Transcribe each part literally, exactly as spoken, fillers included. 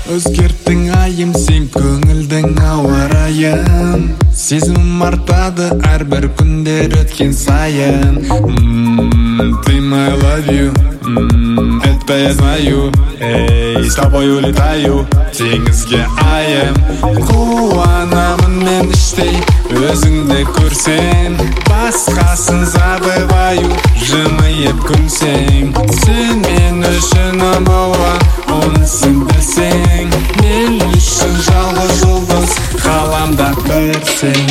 Өзгерттің айым сен көңілдің ауа райын. Сезімім артады әрбір күндер өткен сайын. Ты my love you, это я знаю. Эй, с тобой улетаю теңізге айым. Қуанамын мен іштей өзіңді көрсем. Басқасын забываю, жымиып күлсең. Сен мен үшін number one, онысың білсең. Мен үшін жалғыз жұлдыз, ғаламда бірсең.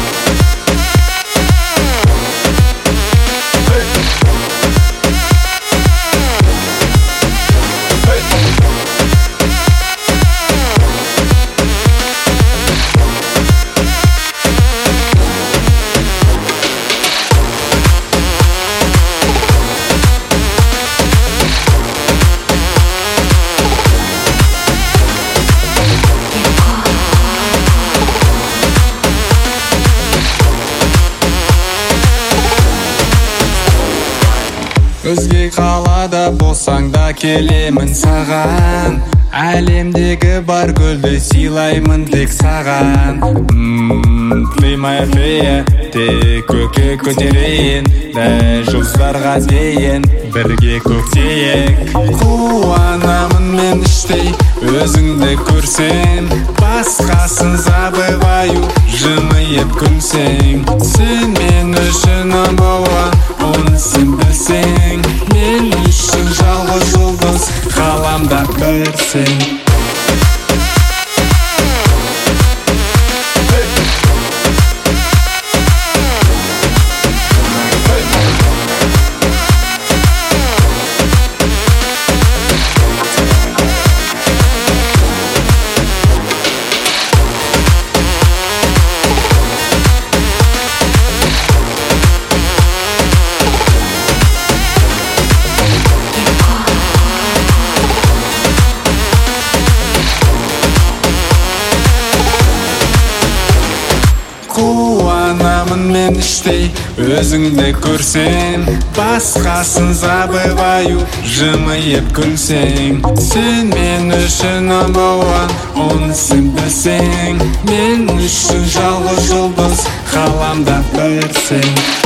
Өзге қалада болсаң да келемін саған. Әлемдегі бар гүлді сыйлаймын тек саған. Ты моя фея, тек көкке көтерейін. Дәл жұлдыздарға дейін бірге көктейік. Қуанамын мен іштей өзіңді көрсем. Басқасын забываю, жымиып күлсең. Сен мен үшін number one, онысың білсең. Мен үшін жалғыз жұлдыз, ғаламда бірсең. Қуанамын мен іштей өзіңді көрсем. Басқасын забываю, жымиып күлсең. Сен мен үшін number one, онысың білсең. Мен үшін жалғыз жұлдыз, ғаламда бірсең.